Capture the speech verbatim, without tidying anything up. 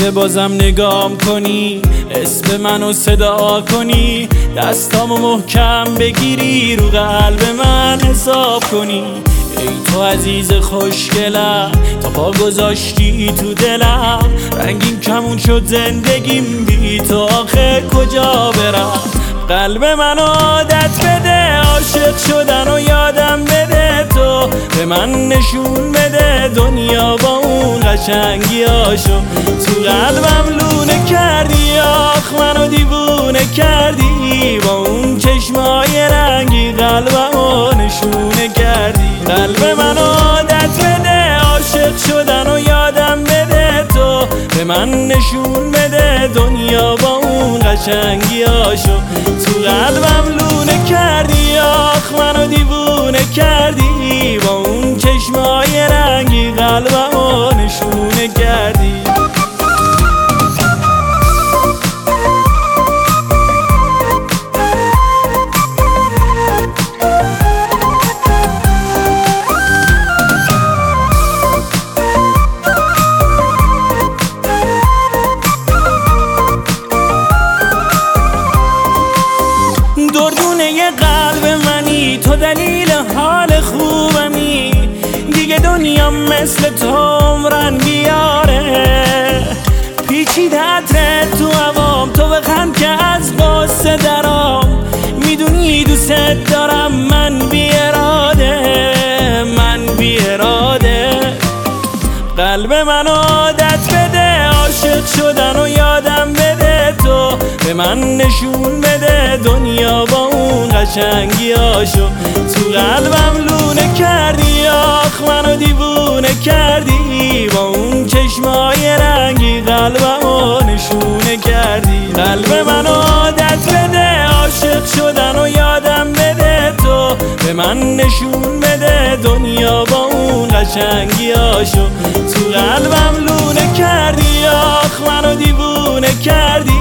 که بازم نگام کنی، اسم منو صدا کنی، دستامو محکم بگیری، رو قلب من حساب کنی. ای تو عزیز خوشگلم، تا پا گذاشتی تو دلم، رنگین کمون شد زندگیم، بی تو آخه کجا برم؟ قلب من عادت بده، عاشق شدن و یادم بده، تو به من نشون بده دنیا با اون قشنگیاشو. تو قلبم لونه کردی، آخ منو دیوونه کردی، با اون چشمای رنگی قلبمو نشونه کردی. قلب من عادت بده، عاشق شدن و یادم بده، تو به من نشون بده دنیا با اون قشنگیاشو. تو قلبم لونه کردی، آخ منو دیوونه کردی، با اون چشمای رنگی قلبمو نشونه کردی. دردونه قلب منی، تو دلیل حال خوبمی، دیگه دنیا مثل تو عمرن بیاره. پیچیده عطرت تو هوام، تو بخند که از قصه درام، میدونی دوست دارم من بی اراده، من بی اراده. قلب من عادت بده، عاشق شدن و یادم بده، تو به من نشون بده دنیا با اون قشنگیاشو. تو قلبم لونه کردی، آخ منو دیوونه کردی، با اون چشمای رنگی قلبمو نشونه کردی. قلب من عادت بده، عاشق شدن و یادم بده، تو به من نشون بده دنیا با اون قشنگیاشو. تو قلبم لونه کردی، آخ منو دیوونه کردی،